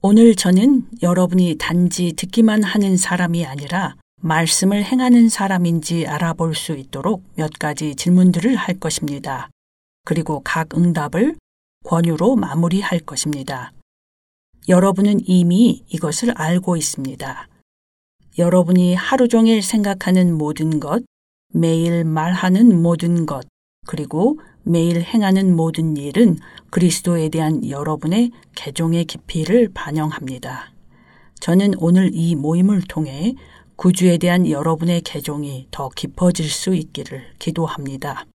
오늘 저는 여러분이 단지 듣기만 하는 사람이 아니라 말씀을 행하는 사람인지 알아볼 수 있도록 몇 가지 질문들을 할 것입니다. 그리고 각 응답을 권유로 마무리할 것입니다. 여러분은 이미 이것을 알고 있습니다. 여러분이 하루 종일 생각하는 모든 것, 매일 말하는 모든 것, 그리고 매일 행하는 모든 일은 그리스도에 대한 여러분의 개종의 깊이를 반영합니다. 저는 오늘 이 모임을 통해 구주에 대한 여러분의 개종이 더 깊어질 수 있기를 기도합니다.